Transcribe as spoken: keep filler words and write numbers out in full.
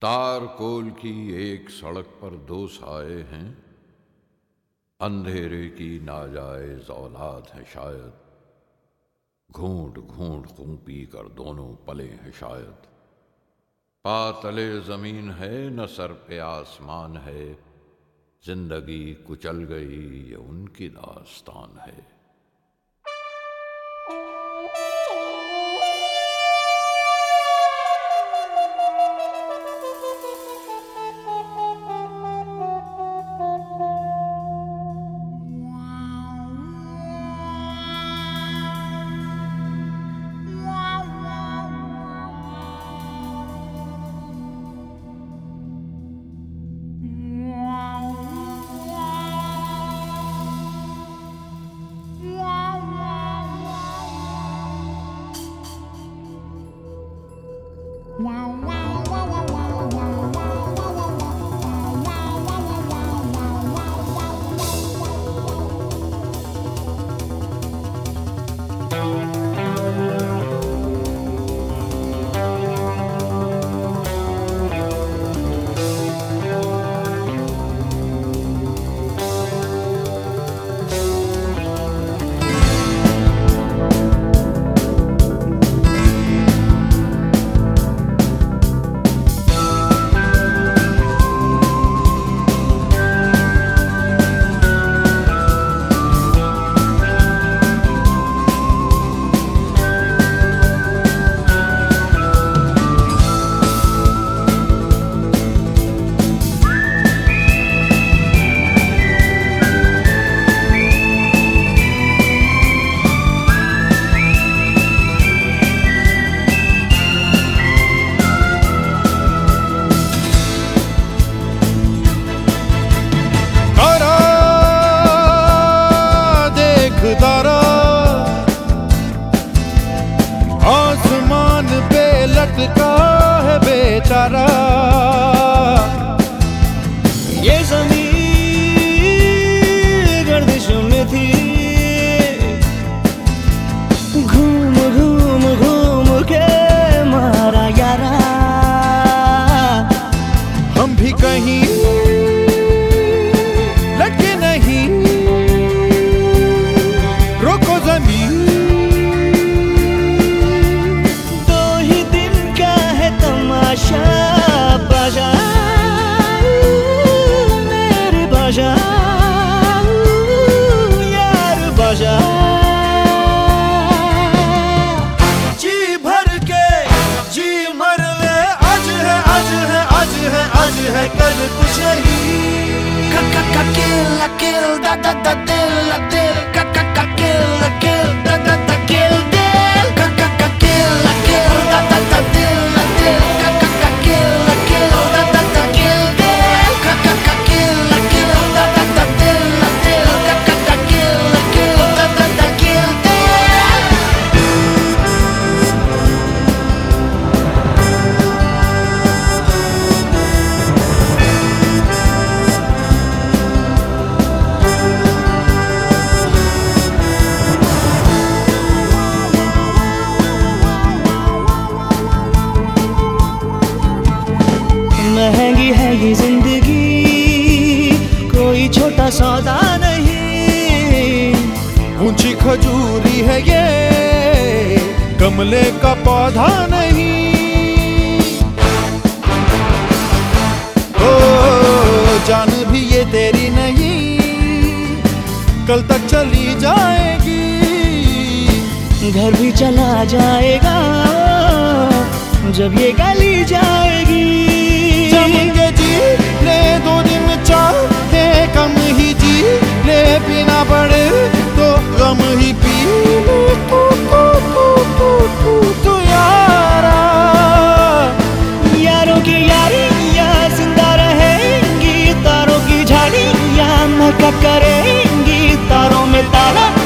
तारकोल की एक सड़क पर दो साए हैं, अंधेरे की नाजायज औलाद है शायद। घूंट घूंट खूं पी कर दोनों पले हैं शायद। पातले जमीन है न सर पे आसमान है, जिंदगी कुचल गई ये उनकी दास्तान है। आसमान पे लटका है बेचारा, ये ज़मीन गर्दिश में थी, घूम घूम घूम के मारा यारा। हम भी कहीं लटके नहीं, रोको ज़मीन। बाजा मेरे बाजा यार बाजा, जी भर के जी मर ले। आज है आज है आज है आज है कल कुछ नहीं। का का किल किल दा दा दा दिल दिल का का का किल किल दा दा दा किल दिल का का का किल किल दा दा दा दिल दिल का का का किल किल दा दा दा किल दिल का का का किल किल दा दा दा दिल दिल का का का किल किल दा दा दा किल महंगी है ये जिंदगी, कोई छोटा सौदा नहीं। ऊंची खजूरी है ये, गमले का पौधा नहीं। ओ जान भी ये तेरी नहीं, कल तक चली जाएगी। घर भी चला जाएगा जब ये गली जाएगी। जमेंगे जी ले दो दिन चाहे कम ही जी ले, पीना पड़े तो गम ही पी ले। तू तू तू तू तू तू यारा, यारों की यारियां जिंदा रहेंगी, तारों की झाड़ियां महका करेंगी, तारों में तारा